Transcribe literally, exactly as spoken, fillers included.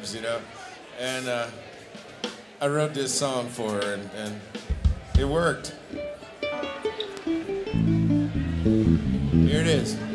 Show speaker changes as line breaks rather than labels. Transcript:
nerves, you know. And uh, I wrote this song for her, and, and it worked. Here it is.